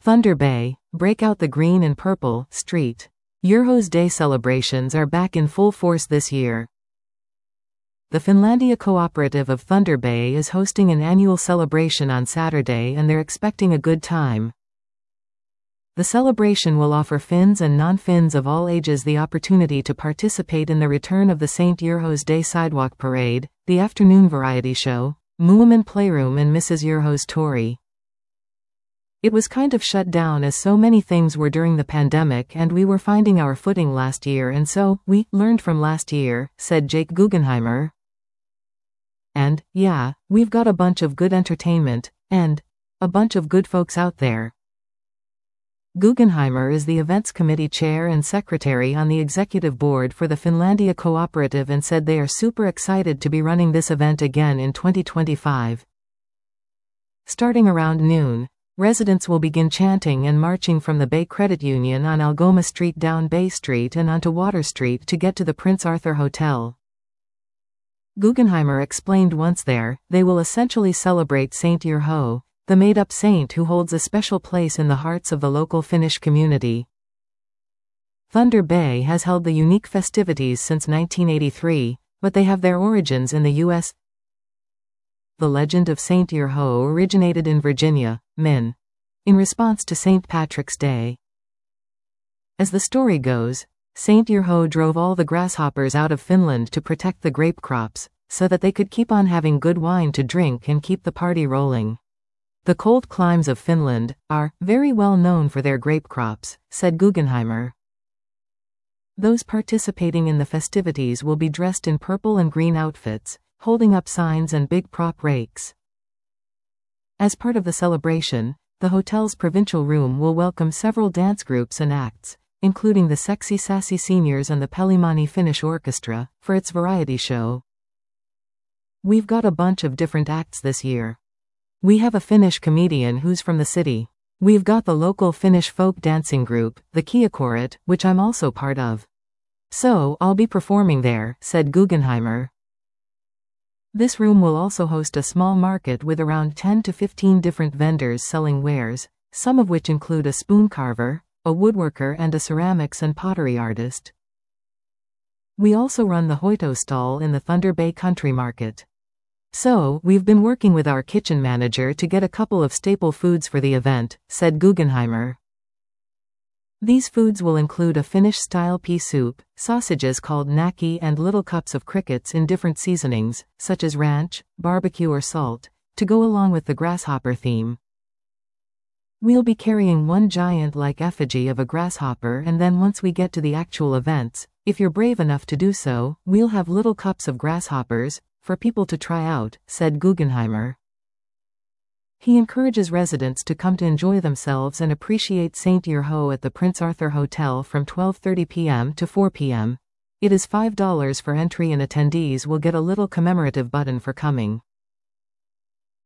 Thunder Bay, break out the green and purple, Street. Urhos Day celebrations are back in full force this year. The Finlandia Cooperative of Thunder Bay is hosting an annual celebration on Saturday and they're expecting a good time. The celebration will offer Finns and non-Finns of all ages the opportunity to participate in the return of the St. Urhos Day Sidewalk Parade, the afternoon variety show, Muumin Playroom and Mrs. Urhos Tori. It was kind of shut down as so many things were during the pandemic and we were finding our footing last year and so, we learned from last year, said Jake Guggenheimer. And, yeah, we've got a bunch of good entertainment, and a bunch of good folks out there. Guggenheimer is the events committee chair and secretary on the executive board for the Finlandia Cooperative and said they are super excited to be running this event again in 2025. Starting around noon, residents will begin chanting and marching from the Bay Credit Union on Algoma Street down Bay Street and onto Water Street to get to the Prince Arthur Hotel. Guggenheimer explained once there, they will essentially celebrate Saint Urho, the made-up saint who holds a special place in the hearts of the local Finnish community. Thunder Bay has held the unique festivities since 1983, but they have their origins in the U.S. The legend of Saint Urho originated in Virginia, Min. In response to St. Patrick's Day. As the story goes, Saint Urho drove all the grasshoppers out of Finland to protect the grape crops, so that they could keep on having good wine to drink and keep the party rolling. The cold climes of Finland are very well known for their grape crops, said Guggenheimer. Those participating in the festivities will be dressed in purple and green outfits, holding up signs and big prop rakes. As part of the celebration, the hotel's provincial room will welcome several dance groups and acts, including the Sexy Sassy Seniors and the Pelimani Finnish Orchestra, for its variety show. We've got a bunch of different acts this year. We have a Finnish comedian who's from the city. We've got the local Finnish folk dancing group, the Kiakoret, which I'm also part of. So, I'll be performing there, said Guggenheimer. This room will also host a small market with around 10 to 15 different vendors selling wares, some of which include a spoon carver, a woodworker and a ceramics and pottery artist. We also run the Hoito stall in the Thunder Bay Country Market. So, we've been working with our kitchen manager to get a couple of staple foods for the event, said Guggenheimer. These foods will include a Finnish-style pea soup, sausages called naki and little cups of crickets in different seasonings, such as ranch, barbecue or salt, to go along with the grasshopper theme. We'll be carrying one giant-like effigy of a grasshopper and then once we get to the actual events, if you're brave enough to do so, we'll have little cups of grasshoppers, for people to try out, said Guggenheimer. He encourages residents to come to enjoy themselves and appreciate Saint Urho at the Prince Arthur Hotel from 12:30 p.m. to 4 p.m. It is $5 for entry and attendees will get a little commemorative button for coming.